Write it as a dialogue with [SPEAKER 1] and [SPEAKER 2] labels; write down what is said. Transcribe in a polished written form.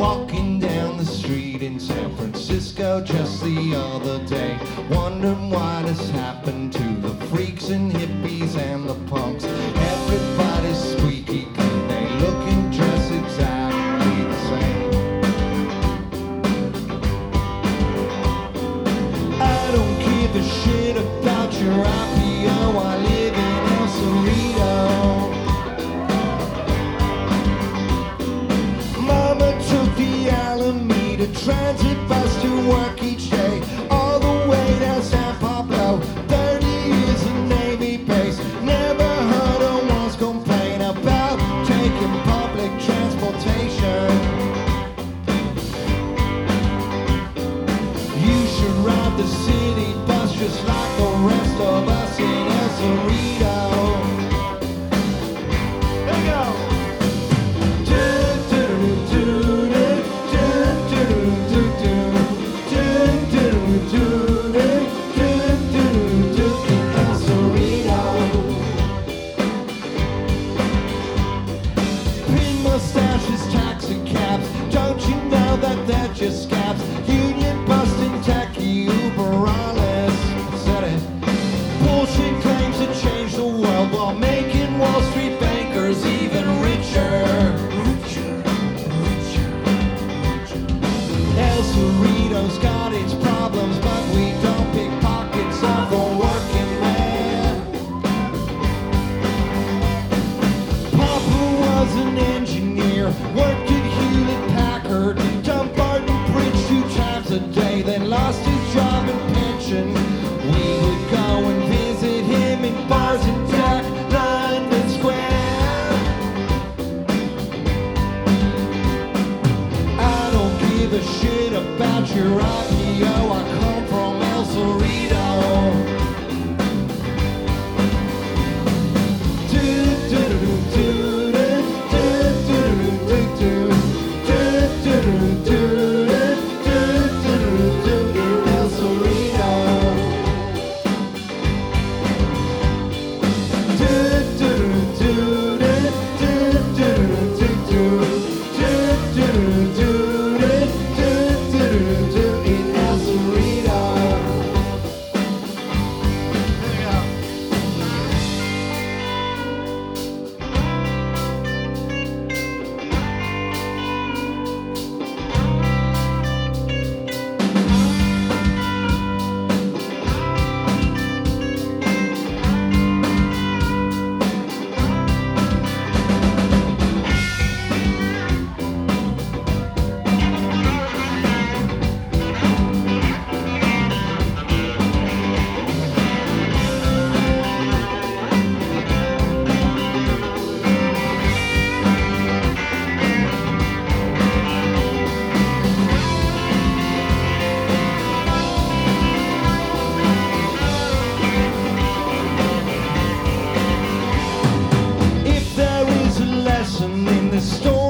[SPEAKER 1] walking down the street in San Francisco just the other day, wondering what has happened to the freaks and hippies and the punks. Everybody's squeaky clean, they look and dress exactly the same. I don't give a shit about your IPO, I live in El Cerrito. Mama took the Alameda Transit bus to work each day, all the way down San Pablo. 30 years in Navy base, never heard her once complain about taking public transportation. You should ride the city bus just like the rest of us in El Cerrito. There you go. Mustaches, taxi cabs, don't you know that they're just scabs? Union busting, techie, Uberales, said it. Bullshit claims to change the world while making Wall Street bankers even richer. El Cerrito's got its problems, but we don't pick pockets of the working man. Papa was an engineer, worked at Hewlett Packard, done Barton Bridge 2 times a day, then lost his job and pension. We would go and visit him in bars in Jack London Square. I don't give a shit about your IPO, I come from El Cerrito. In the story